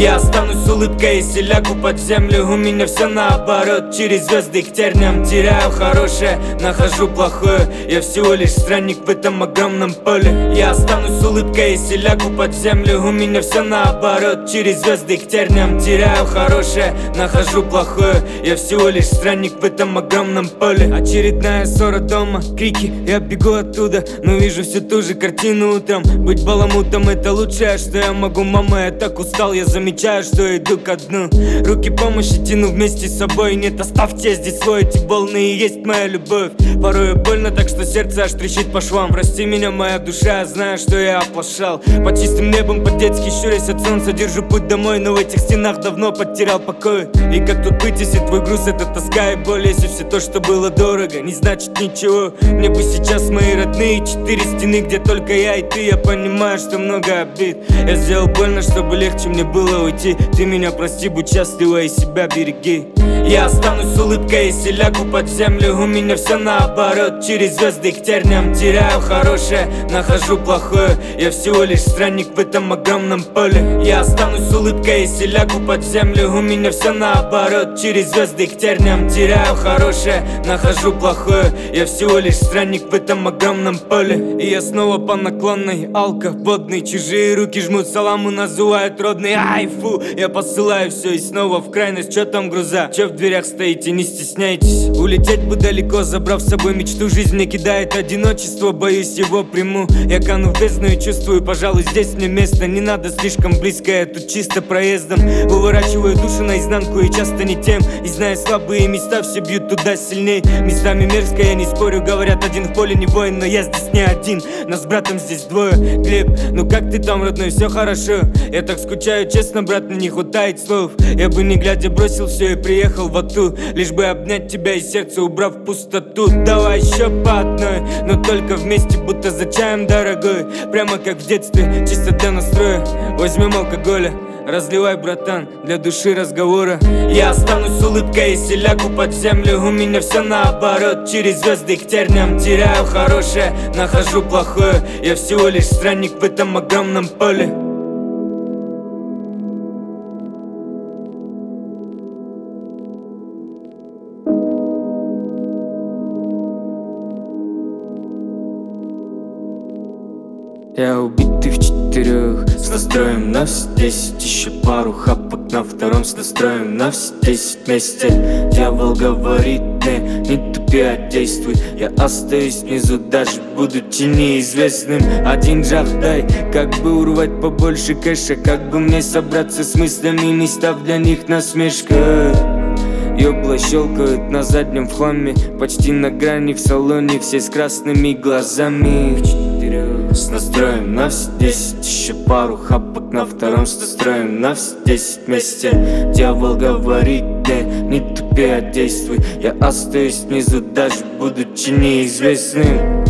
Я останусь с улыбкой, если лягу под землю. У меня все наоборот, через звезды к терниям. Теряю хорошее, нахожу плохое. Я всего лишь странник в этом огромном поле. Я останусь с улыбкой, если лягу под землю. У меня все наоборот, через звезды к терниям. Теряю хорошее, нахожу плохое. Я всего лишь странник в этом огромном поле. Очередная ссора дома, крики, я бегу оттуда, но вижу всю ту же картину утром. Быть баламутом — это лучшее, что я могу, мама. Я так устал, я замечаю, что иду ко дну. Руки помощи тяну вместе с собой. Нет, оставьте здесь свой, эти волны и есть моя любовь. Порой больно так, что сердце аж трещит по швам. Прости меня, моя душа, я знаю, что я оплошал. Под чистым небом, по-детски щурясь от солнца, держу путь домой, но в этих стенах давно потерял покой. И как тут быть, если твой груз — это тоска и боль? Если все то, что было дорого, не значит ничего. Мне бы сейчас мои родные 4 стены, где только я и ты. Я понимаю, что много обид. Я сделал больно, чтобы легче мне было уйти. Ты меня прости, будь счастлива и себя береги. Я останусь с улыбкой, если лягу под землю. У меня все наоборот, через звезды к терниям. Теряю хорошее, нахожу плохое. Я всего лишь странник в этом огромном поле. Я останусь с улыбкой, если лягу под землю. У меня все наоборот, через звезды к терниям. Теряю хорошее, нахожу плохое. Я всего лишь странник в этом огромном поле. И я снова по наклонной, алко водный. Чужие руки жмут саламу, называют родный. Ай, фу, я посылаю все и снова в крайность. Чё там груза? Чё в дверях стоите, не стесняйтесь. Улететь бы далеко, забрав с собой мечту. Жизнь мне кидает одиночество, боюсь его приму. Я кану в бездну и чувствую, пожалуй, здесь мне место. Не надо слишком близко, я тут чисто проездом. Выворачиваю душу наизнанку и часто не тем. И зная слабые места, все бьют туда сильней. Местами мерзко, я не спорю, говорят, один в поле не воин. Но я здесь не один, нас с братом здесь двое. Глеб, ну как ты там, родной, все хорошо? Я так скучаю, честно, брат, мне не хватает слов. Я бы не глядя бросил все и приехал в Ату, лишь бы обнять тебя и сердце убрав пустоту. Давай еще по одной, но только вместе, будто за чаем, дорогой. Прямо как в детстве, чисто для настроя. Возьмем алкоголя, разливай, братан, для души разговора. Я останусь с улыбкой, если лягу под землю. У меня все наоборот, через звезды к терниям. Теряю хорошее, нахожу плохое. Я всего лишь странник в этом огромном поле. Я убитый в 4 с настроем на все 10. Еще пару хапок на втором с настроем на все 10 вместе. Дьявол говорит мне, не тупи, а действуй. Я остаюсь внизу, даже будучи неизвестным. Один жах дай, как бы урвать побольше кэша. Как бы мне собраться с мыслями, не став для них насмешкой. Ёбла щелкают на заднем в хламе, почти на грани в салоне, все с красными глазами. С настроем на все 10. Еще пару хапок на втором с настроем на все 10 вместе. Дьявол говорит мне, не тупи, а действуй. Я остаюсь внизу, даже будучи неизвестным.